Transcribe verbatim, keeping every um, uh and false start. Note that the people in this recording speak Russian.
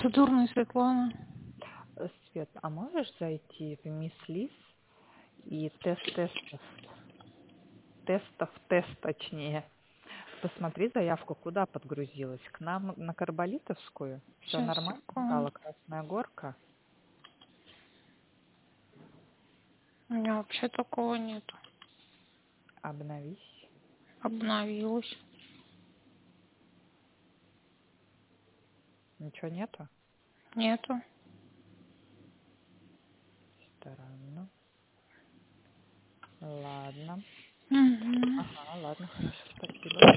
Дурная Светлана. Э, Свет, а можешь зайти в Мисс Лис и тест тестов, тестов, тест точнее. Посмотри заявку, куда подгрузилась. К нам на Карболитовскую. Все Сейчас, нормально секунду. стало, Красная Горка. У меня вообще такого нету. Обновись. Обновилась. Ничего нету? Нету. Странно. Ладно. Угу. Ага, ладно, хорошо, спасибо.